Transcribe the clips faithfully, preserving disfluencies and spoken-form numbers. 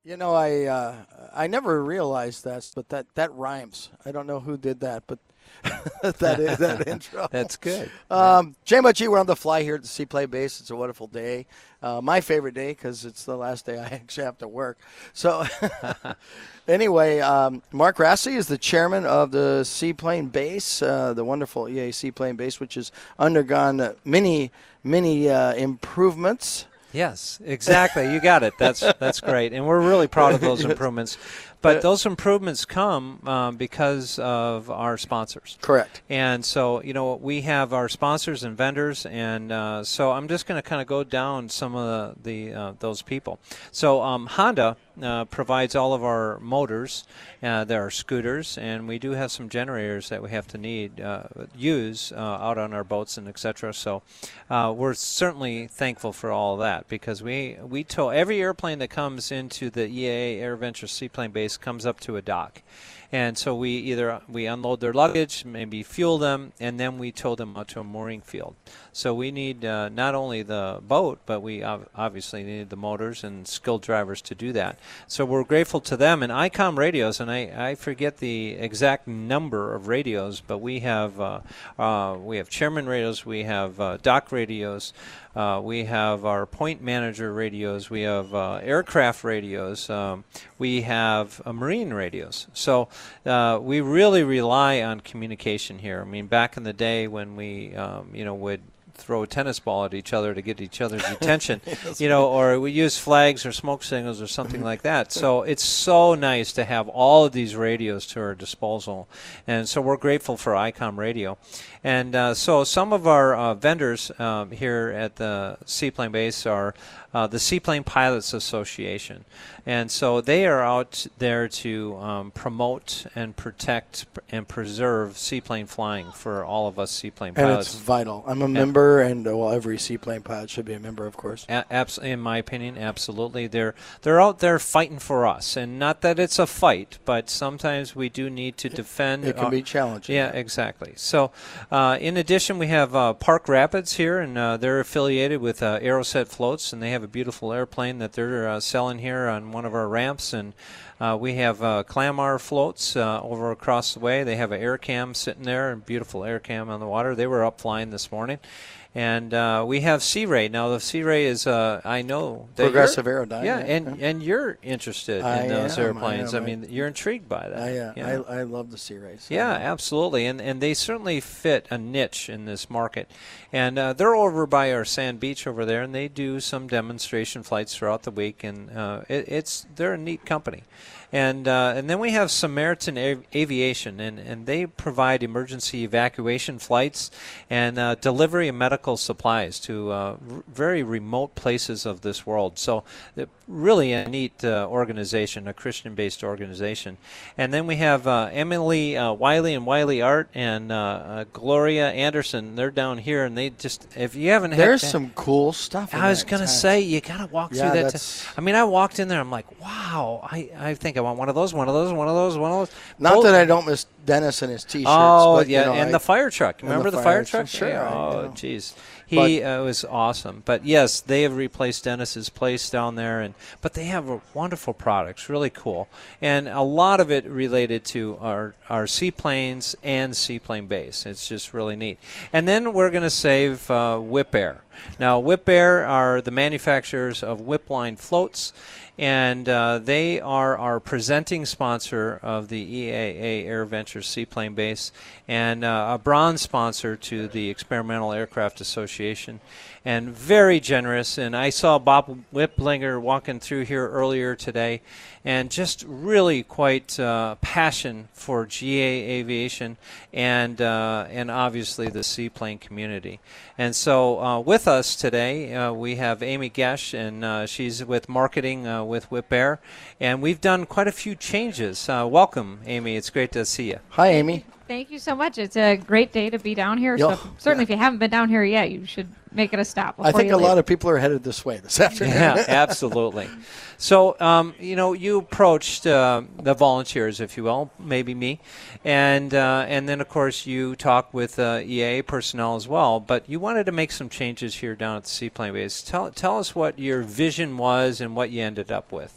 You know, I uh, I never realized that, but that, that rhymes. I don't know who did that, but that is that intro. That's good. Um, J M G, we're on the fly here at the Seaplane Base. It's a wonderful day. Uh, my favorite day because it's the last day I actually have to work. So anyway, um, Mark Rassi is the chairman of the Seaplane Base, uh, the wonderful E A Seaplane Base, which has undergone uh, many, many uh, improvements. Yes, exactly. You got it. That's that's great, and we're really proud of those improvements. But those improvements come um, because of our sponsors. Correct. And so, you know, we have our sponsors and vendors, and uh, so I'm just going to kind of go down some of the, the uh, those people. So um, Honda uh, provides all of our motors. Uh, there are scooters, and we do have some generators that we have to need uh, use uh, out on our boats and et cetera. So uh, we're certainly thankful for all of that because we we tow every airplane that comes into the E A A AirVenture Seaplane Base comes up to a dock. And so we either we unload their luggage, maybe fuel them, and then we tow them out to a mooring field. So we need uh, not only the boat, but we ov- obviously need the motors and skilled drivers to do that. So we're grateful to them. And ICOM radios, and I, I forget the exact number of radios, but we have uh, uh, we have chairman radios, we have uh, dock radios, uh, we have our point manager radios, we have uh, aircraft radios, um, we have uh, marine radios. So uh, we really rely on communication here. I mean, back in the day when we, um, you know, would throw a tennis ball at each other to get each other's attention, yes, you know, or we use flags or smoke signals or something like that. So it's so nice to have all of these radios to our disposal. And so we're grateful for ICOM Radio. And uh, so some of our uh, vendors um, here at the Seaplane Base are uh, the Seaplane Pilots Association. And so they are out there to um, promote and protect and preserve seaplane flying for all of us seaplane and pilots. And it's vital. I'm a member, and, and well, every seaplane pilot should be a member, of course. A- abs- in my opinion, absolutely. They're they're out there fighting for us, and not that it's a fight, but sometimes we do need to defend. It can uh, be challenging. Yeah, exactly. So, uh, in addition, we have uh, Park Rapids here, and uh, they're affiliated with uh, Aeroset Floats, and they have a beautiful airplane that they're uh, selling here on one of our ramps, and uh, we have uh, Clamar floats uh, over across the way. They have an air cam sitting there, a beautiful air cam on the water. They were up flying this morning. And uh, we have Sea Ray. Now, the Sea Ray is, uh, I know. That Progressive Aerodyne. Yeah, and, and you're interested I in those am, airplanes. I, I, am. mean, you're intrigued by that. I, uh, you know? I, I love the Sea Rays. So. Yeah, absolutely. And and they certainly fit a niche in this market. And uh, they're over by our Sand Beach over there, and they do some demonstration flights throughout the week. And uh, it, it's they're a neat company. And uh, and then we have Samaritan Av- Aviation, and, and they provide emergency evacuation flights and uh, delivery of medical supplies to uh, r- very remote places of this world. So really a neat uh, organization, a Christian-based organization. And then we have uh, Emily uh, Wiley and Wiley Art and uh, uh, Gloria Anderson. They're down here, and they just, if you haven't had... There's some cool stuff in I was going to tent. say, you got to walk yeah, through that. T- I mean, I walked in there, I'm like, wow, I, I think I want one of those, one of those, one of those, one of those. Not Both. that I don't miss Dennis and his T-shirts. Oh, but, yeah, you know, and I, the fire truck. Remember the the fire fire truck? Sure. Yeah. I, Oh, you know. jeez. He uh, was awesome. But, yes, they have replaced Dennis's place down there. and But they have a wonderful products, really cool. And a lot of it related to our, our seaplanes and Seaplane Base. It's just really neat. And then we're going to save uh, Whip Air. Now, Whip Air are the manufacturers of Whip Line floats, and uh, they are our presenting sponsor of the E A A AirVenture Seaplane Base and uh, a bronze sponsor to the Experimental Aircraft Association, and very generous. And I saw Bob Whiplinger walking through here earlier today, and just really quite uh, passion for G A Aviation and uh, and obviously the seaplane community. And so uh, with us today, uh, we have Amy Gesh, and uh, she's with marketing uh, with Whip Air, and we've done quite a few changes. Uh, welcome, Amy. It's great to see you. Hi, Amy. Thank you so much. It's a great day to be down here. Yo, So certainly, yeah. if you haven't been down here yet, you should make it a stop. I think you a leave. lot of people are headed this way this afternoon. Yeah, absolutely. So, um, you know, you approached uh, the volunteers, if you will, maybe me, and uh, and then, of course, you talked with uh, E A A personnel as well, but you wanted to make some changes here down at the Seaplane Base. Tell, tell us what your vision was and what you ended up with.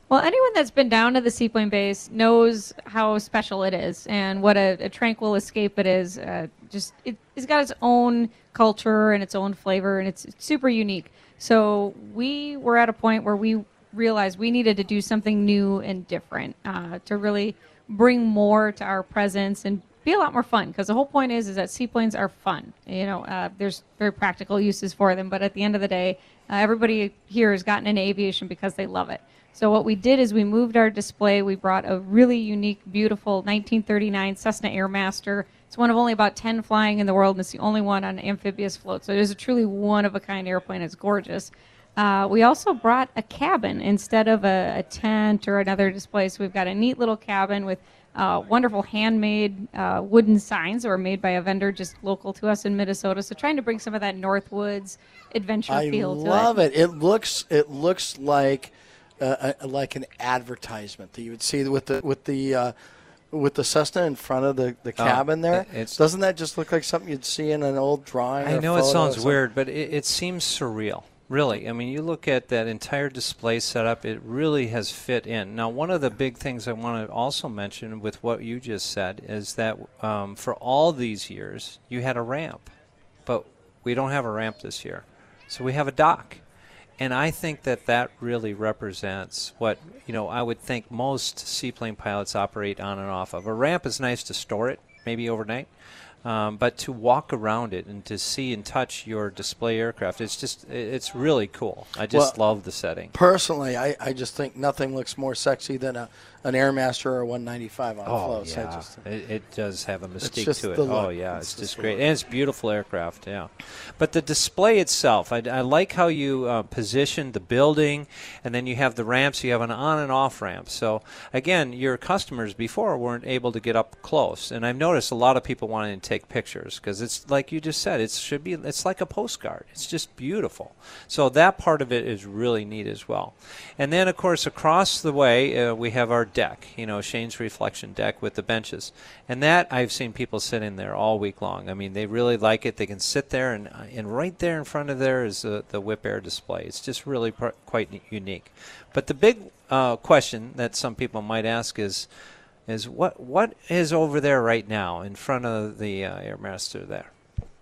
Well, anyone that's been down to the Seaplane Base knows how special it is and what a, a tranquil escape it is. Uh, just it, it's got its own culture and its own flavor, and it's, it's super unique. So we were at a point where we realized we needed to do something new and different uh, to really bring more to our presence and be a lot more fun. Because the whole point is is that seaplanes are fun. You know, uh, there's very practical uses for them, but at the end of the day, uh, everybody here has gotten into aviation because they love it. So what we did is we moved our display. We brought a really unique, beautiful nineteen thirty-nine Cessna Airmaster. It's one of only about ten flying in the world, and it's the only one on an amphibious float. So it is a truly one-of-a-kind airplane. It's gorgeous. Uh, we also brought a cabin instead of a, a tent or another display. So we've got a neat little cabin with uh, wonderful handmade uh, wooden signs that were made by a vendor just local to us in Minnesota. So trying to bring some of that Northwoods adventure I feel to it. love it. It looks it looks like uh, a, like an advertisement that you would see with the with the uh, with the Cessna in front of the, the cabin there. it's- Doesn't that just look like something you'd see in an old drawing? I or know it photo or sounds something? weird, but it, it seems surreal. Really, I mean, you look at that entire display setup, it really has fit in. Now, one of the big things I want to also mention with what you just said is that um, for all these years, you had a ramp, but we don't have a ramp this year. So we have a dock. And I think that that really represents what, you know, I would think most seaplane pilots operate on and off of. A ramp is nice to store it, maybe overnight. Um, but to walk around it and to see and touch your display aircraft, it's just, it's really cool. I just Well, love the setting. Personally, I, I just think nothing looks more sexy than a an Airmaster or a one ninety-five on Oh, floats. I yeah. just, It, it does have a mystique just to it. the Oh, look. yeah. It's It's, just just the great. look. And it's beautiful aircraft, yeah. But the display itself, I, I like how you uh, positioned the building, and then you have the ramps. You have an on and off ramp. So, again, your customers before weren't able to get up close. And I've noticed a lot of people wanting to take pictures because it's, like you just said, it should be, it's like a postcard. It's just beautiful. So that part of it is really neat as well. And then, of course, across the way, uh, we have our deck, you know, Shane's reflection deck with the benches. And that I've seen people sitting there all week long. I mean, they really like it. They can sit there, and and right there in front of there is the, the Whip Air display. It's just really pr- quite unique. But the big uh, question that some people might ask is, is what what is over there right now in front of the uh, Airmaster there?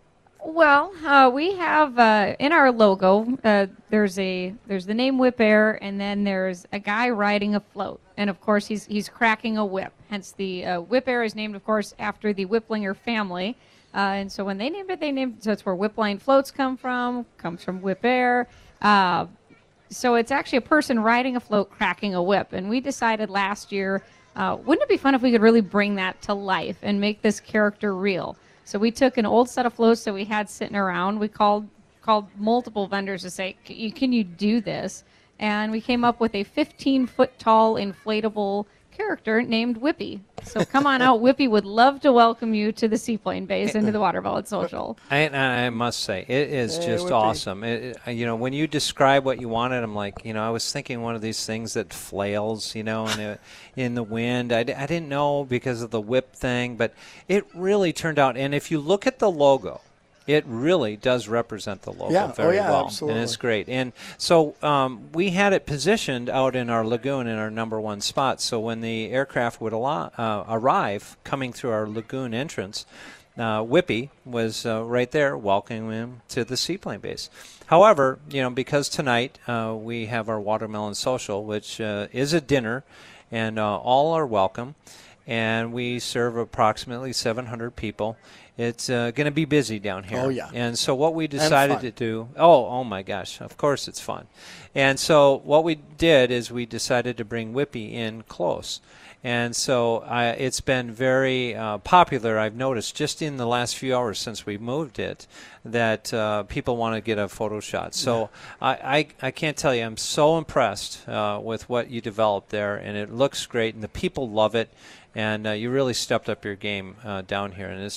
Well, uh, we have uh, in our logo. Uh, there's a there's the name Whip Air, and then there's a guy riding a float, and of course he's he's cracking a whip. Hence the uh, Whip Air is named, of course, after the Whiplinger family. Uh, and so when they named it, they named so it's where Whipline floats come from. Comes from Whip Air. Uh, so it's actually a person riding a float, cracking a whip. And we decided last year, uh, wouldn't it be fun if we could really bring that to life and make this character real? So we took an old set of floats that we had sitting around. We called called multiple vendors to say, can you, can you do this? And we came up with a fifteen-foot tall inflatable character named Whippy. So come on out. Whippy would love to welcome you to the Seaplane Base and to the Water Bullet Social. I, I must say, it is Hey, just Whippy. awesome. It, it, you know, when you describe what you wanted, I'm like, you know, I was thinking one of these things that flails, you know, in, a, in the wind. I, d- I didn't know because of the whip thing, but it really turned out. And if you look at the logo, it really does represent the logo Yeah. Oh, very yeah, well, absolutely. and it's great. And so um, we had it positioned out in our lagoon in our number one spot. So when the aircraft would allow, uh, arrive, coming through our lagoon entrance, uh, Whippy was uh, right there welcoming him to the Seaplane Base. However, you know, because tonight uh, we have our Watermelon Social, which uh, is a dinner, and uh, all are welcome, and we serve approximately seven hundred people. It's uh, going to be busy down here. Oh, yeah. And so what we decided fun. to do, oh, oh my gosh, of course it's fun. And so what we did is we decided to bring Whippy in close. And so uh, it's been very uh, popular, I've noticed, just in the last few hours since we moved it, that uh, people want to get a photo shot. So I, I, I can't tell you, I'm so impressed uh, with what you developed there, and it looks great, and the people love it. And uh, you really stepped up your game uh, down here, and it's just great.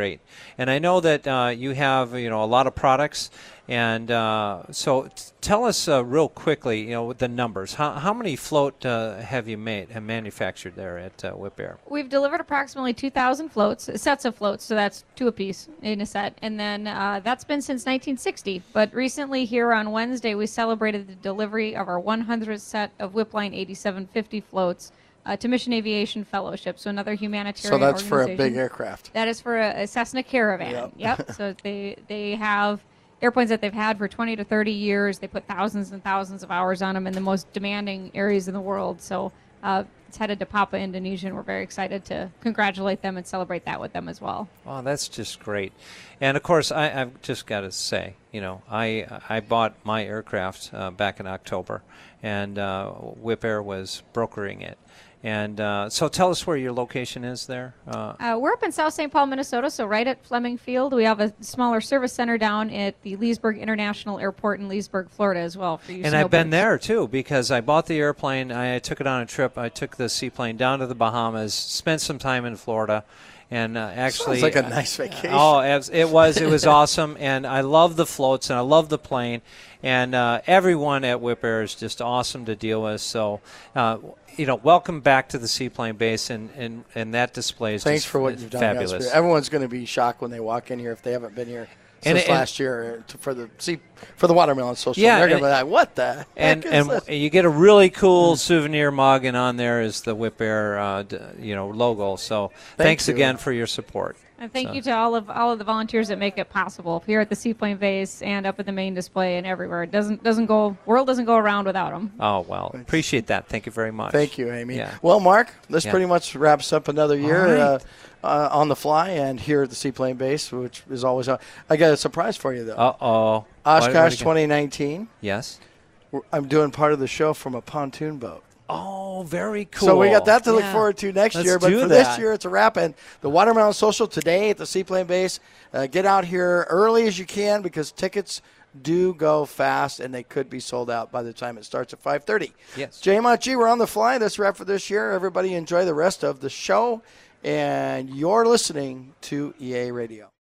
great. And I know that uh, you have you know a lot of products, and uh, so t- tell us uh, real quickly, you know, with the numbers. How how many float uh, have you made and manufactured there at uh, Whip Air? We've delivered approximately two thousand floats, sets of floats, so that's two apiece in a set. And then uh, that's been since nineteen sixty. But recently here on Wednesday, we celebrated the delivery of our one hundredth set of Whipline eighty-seven fifty floats uh, to Mission Aviation Fellowship, so another humanitarian So that's for a organization. big aircraft. That is for a, a Cessna Caravan. Yep. Yep. So they, they have airplanes that they've had for twenty to thirty years. They put thousands and thousands of hours on them in the most demanding areas in the world. So uh, it's headed to Papua, Indonesia, and we're very excited to congratulate them and celebrate that with them as well. Oh, that's just great. And, of course, I, I've just got to say, you know, I I bought my aircraft uh, back in October, and uh, Whip Air was brokering it. And uh, so tell us where your location is there. Uh, Uh, we're up in South Saint Paul, Minnesota, so right at Fleming Field. We have a smaller service center down at the Leesburg International Airport in Leesburg, Florida as well. For you and I've been snowbirds. there, too, because I bought the airplane. I took it on a trip. I took the seaplane down to the Bahamas, spent some time in Florida. And uh, actually, Sounds like a nice vacation. Oh, it was. It was awesome, and I love the floats, and I love the plane, and uh, everyone at Whip Air is just awesome to deal with. So, uh, you know, welcome back to the seaplane base, and, and, and that display is Thanks just for what you've done, fabulous. guys. Everyone's going to be shocked when they walk in here if they haven't been here And since it- last year to, for the see for the watermelon social. Yeah, They're going and- to be like, "What the heck And is and this?" you get a really cool souvenir mug, and on there is the Whip Air, uh, d- you know, logo. So Thank thanks you. again for your support. And thank So- you to all of all of the volunteers that make it possible here at the Seaplane Base and up at the main display and everywhere. It doesn't doesn't go world doesn't go around without them. Oh well, appreciate that. Thank you very much. Thank you, Amy. Yeah. Well, Mark, this Yeah. pretty much wraps up another year All right. uh, uh, on the fly and here at the Seaplane Base, which is always. Uh, I got a surprise for you though. Uh oh. Oshkosh twenty nineteen. Yes. We're- I'm doing part of the show from a pontoon boat. Oh, very cool. So we got that to look Yeah. forward to next Let's year. But do for that. this year, it's a wrap. And the Watermelon Social today at the Seaplane Base. Uh, get out here early as you can because tickets do go fast and they could be sold out by the time it starts at five thirty. Yes. J M O G, we're on the fly. That's a wrap for this year. Everybody enjoy the rest of the show. And you're listening to E A Radio.